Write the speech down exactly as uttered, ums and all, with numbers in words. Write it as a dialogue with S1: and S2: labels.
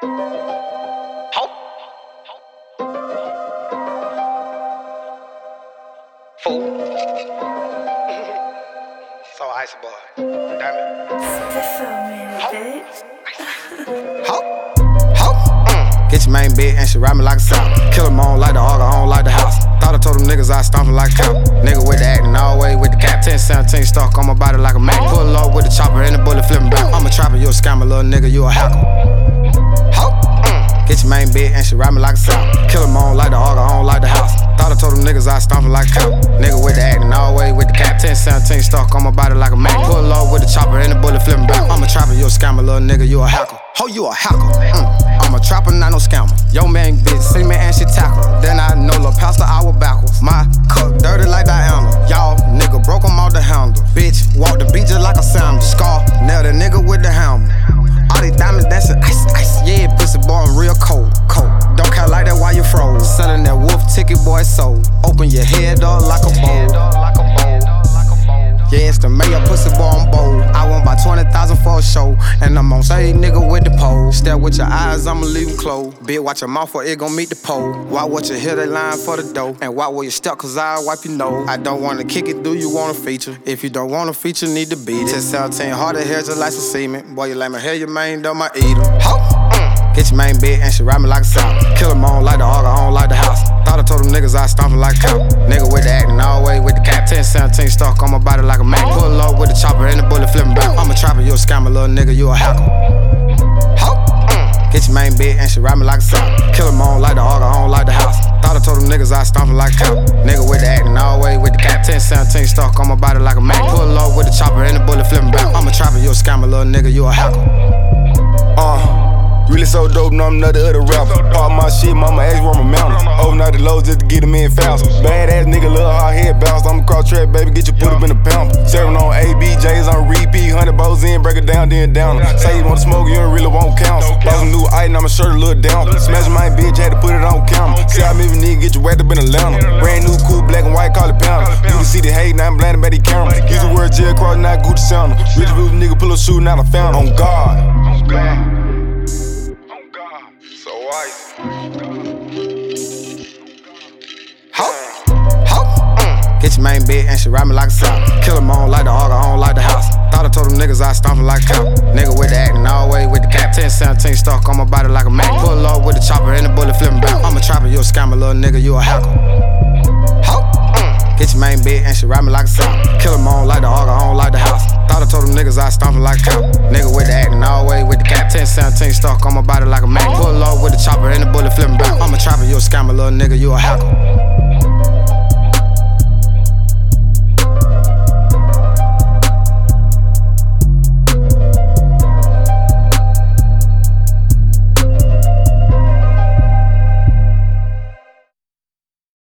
S1: Ho. Fool. So icy boy. Damn it. Ho. Ho. Mm. Get your main bitch and she ride me like a sock. Kill 'em on like the hog, I don't like the house. Thought I told them niggas I stomp 'em like a cow. Nigga with the acting, always with the cap. ten seventeen stuck on my body like a Mac. Pull up with the chopper and the bullet flipping back. I'm a trapper, you a scammer, little nigga, you a hacker. Ho. Mm. Get your main bitch and she ride me like a sock. Kill 'em on like the hog, I don't like the house. Thought I told them niggas I stomp 'em like a cow. Nigga with the acting, always with the cap. ten seventeen stuck on my body like a Mac. Pull up with the chopper and the bullet flipping back. I'm a trapper, you a scammer, little nigga, you a hacker. Ho, you a hacker. Mm. I'm a trapper, not no scammer. Yo man bitch, see me and she tackle. Then I know lil' pastor, I was backwards. My cup dirty like Diana. Y'all nigga broke 'em off the handle. Bitch, walk the beat just like a sandal. Scar, nail the nigga with the hammer. All these diamonds dancing, ice, ice. Yeah, pussy boy, I'm real cold, cold. Don't care like that, why you froze? Selling that wolf ticket, boy, sold. Open your head up like a bowl. Yeah, it's the mayor, pussy boy, I'm bold. I want about twenty thousand for a show. And I'm on say nigga with the pole. Step with your eyes, I'ma leave them closed. Bitch, watch your mouth or it gon' meet the pole. Why would you hear the line for the dough? And why will you step, cause I'll wipe your nose. I don't wanna kick it, do you wanna feature? If you don't wanna feature, need to beat it. ten seventeen, hard to hear just like some cement. Boy, you let me hear your main, don't my eater. Ho! Mm. Get your main bitch and she ride me like a sock. Kill 'em on like the hog, I don't like the house. Thought I told them niggas I stomp 'em like a cow. Nigga with the acting, always with the cap. ten seventeen stuck on my body like a Mac. Pull up with the chopper and the bullet flipping back. I'm a trapper, you a scammer, little nigga, you a hacker. Ho. Mm. Get your main bitch and she ride me like a sock. Kill 'em on like the hog, I don't like the house. Thought I told them niggas I stomp 'em like a cow. Nigga with the acting, always with the cap. ten seventeen stuck on my body like a Mac. Pull up with the chopper and the bullet flipping back. I'm a trapper, you a scammer, little nigga, you a hacker.
S2: Uh. Really so dope, no I'm another other rapper. Pop my shit, mama ask where my mountain. Overnight the lows just to get them in fast. Badass nigga, little hard head bounce. I'm a cross track, baby, get your put up in the pound. Serving on A B J's on repeat. Hundred bows in, break it down, then down. Say you wanna smoke, you don't really want counts. Bought some new item, I'ma shirt a little down. Smash my bitch, had to put it on camera. See how many niggas get you wrapped up in Atlanta. Brand new cool black and white, call it pounder. You can see the hate, now I'm blinded by the camera. Use the word jail cross, not Gucci sounder. Rich roof nigga pull a shoe, not a fountain. On God. On God. So ice.
S1: Ho, ho, mm. Get your main bitch and she ride me like a sock. Kill 'em on like the hog, I don't like the house. Thought I told them niggas I stomp 'em like a cow. Nigga with the acting, always with the cap. ten seventeen stuck on my body like a Mac. Pull up with the chopper and the bullet flipping back. I'm a trapper, you a scammer, little nigga, you a hacker. Ho, mm. Get your main bitch and she ride me like a sock. Kill 'em on like the hog, I don't like the house. Thought I told them niggas I stomp 'em like a cow. Nigga with the acting, always with the cap. ten seventeen stuck on my body like a Mac. Pull up with the chopper and the bullet flipping back. I'm a trapper, you a scammer, little nigga, you a hacker.